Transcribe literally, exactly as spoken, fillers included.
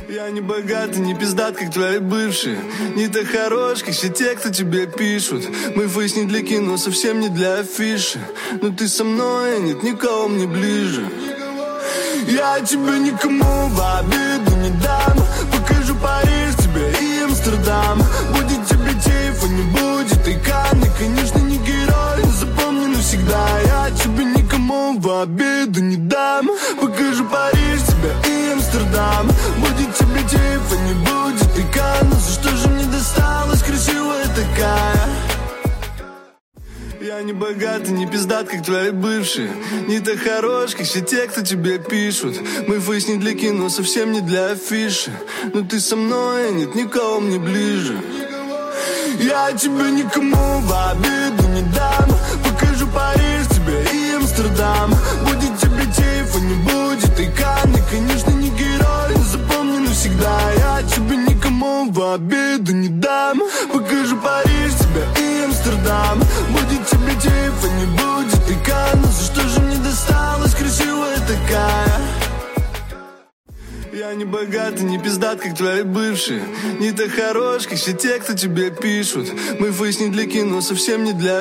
Я не богат и не пиздат, как твои бывшие. Не так хорош, как все те, кто тебе пишут. Мой фейс не для кино, совсем не для афиши. Но ты со мной, нет никого мне ближе. Я тебе никому в обиду не дам. Покажу Париж тебе и Амстердам. Будет тебе Тифа, не будет и Канны. Конечно, не герой, но запомни навсегда. Я тебе никому в обиду не дам. Покажу Париж тебе и Амстердам. Будет тебе Тифа, не будет и Канны. За что же мне досталась красивая такая? Я не богат и не пиздат, как твои бывшие. Не так хорош, как все те, кто тебе пишут. Мой фейс не для кино, совсем не для афиши. Но ты со мной, нет никого мне ближе. Я тебе никому в обиду не дам. Покажу Париж тебе и Амстердам. Будет тебе Тифа, не будет и Канны. Конечно, не герой, но запомни навсегда. Я тебе никому в обиду не дам. Покажу Париж тебе и Амстердам. Будет тебе Тифа, не будет и Канны. За что же мне досталась красивая такая? Я не богат и не пиздат, как твои бывшие. Не так хорош, как все те, кто тебе пишут. Мой фейс не для кино, совсем не для